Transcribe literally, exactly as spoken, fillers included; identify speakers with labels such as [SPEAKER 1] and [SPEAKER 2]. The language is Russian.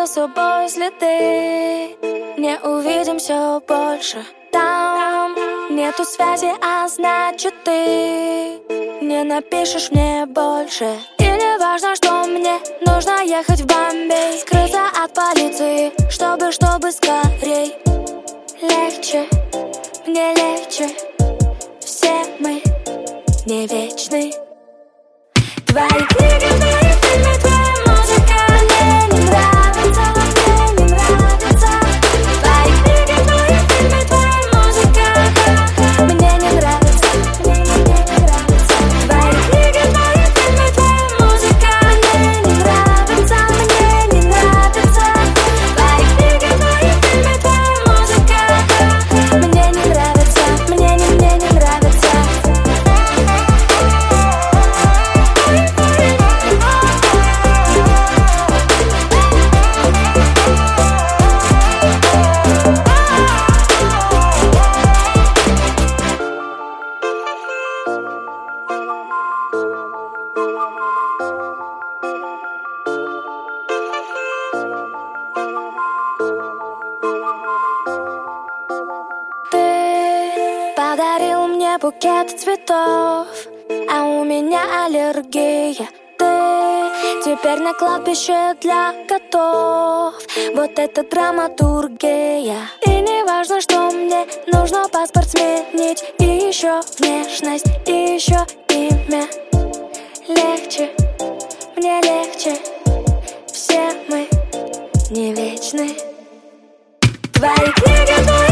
[SPEAKER 1] собой следы. Не увидимся больше. Там нету связи, а значит ты не напишешь мне больше. И не важно, что мне нужно ехать в Бомбей, скрыться от полиции, чтобы, чтобы скорей. Легче, мне легче. Все мы не вечны. Твои книги, твои фильмы, твоя музыка мне не нравится, мне не нравится. Твои книги, твои фильмы, твоя музыка мне не нравится, мне не, мне не нравится. Твои книги, твои фильмы, твоя музыка мне не нравится, мне не нравится. Твои книги, твои фильмы, твоя музыка мне не нравится, мне не, мне не нравится. Ты подарил мне букет цветов, а у меня аллергия. Ты теперь на кладбище для котов. Вот это драматургия. И не важно, что мне нужно паспорт сменить, и еще внешность, и еще имя. Легче, мне легче. Все мы не вечны. Твои книги, твои